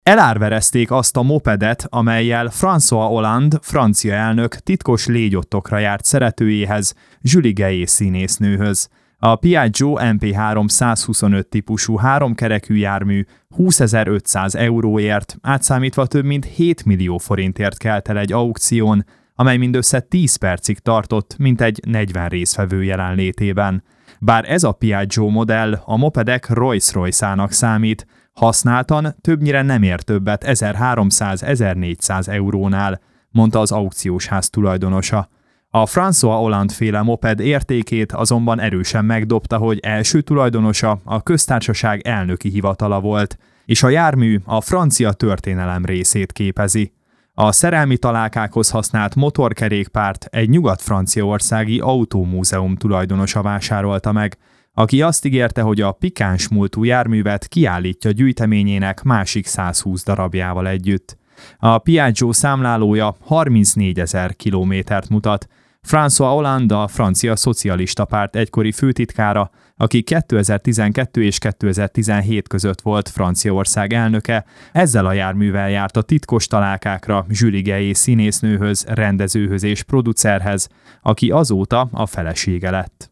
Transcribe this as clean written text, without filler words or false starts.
Elárverezték azt a mopedet, amellyel François Hollande, francia elnök titkos légyottokra járt szeretőjéhez, Julie Gayet színésznőhöz. A Piaggio MP3 125 típusú háromkerekű jármű 20.500 euróért, átszámítva több mint 7 millió forintért kelt el egy aukción, amely mindössze 10 percig tartott, mintegy 40 résztvevő jelenlétében. Bár ez a Piaggio modell a mopedek Rolls-Royce-ának számít, használtan többnyire nem ér többet 1300-1400 eurónál, mondta az aukciós ház tulajdonosa. A François Hollande féle moped értékét azonban erősen megdobta, hogy első tulajdonosa a köztársaság elnöki hivatala volt, és a jármű a francia történelem részét képezi. A szerelmi találkákhoz használt motorkerékpárt egy nyugat-franciaországi autómúzeum tulajdonosa vásárolta meg, aki azt ígérte, hogy a pikáns múltú járművet kiállítja gyűjteményének másik 120 darabjával együtt. A Piaggio számlálója 34 000 kilométert mutat. François Hollande, a francia szocialista párt egykori főtitkára, aki 2012 és 2017 között volt Franciaország elnöke, ezzel a járművel járt a titkos találkákra Julie Gayet színésznőhöz, rendezőhöz és producerhez, aki azóta a felesége lett.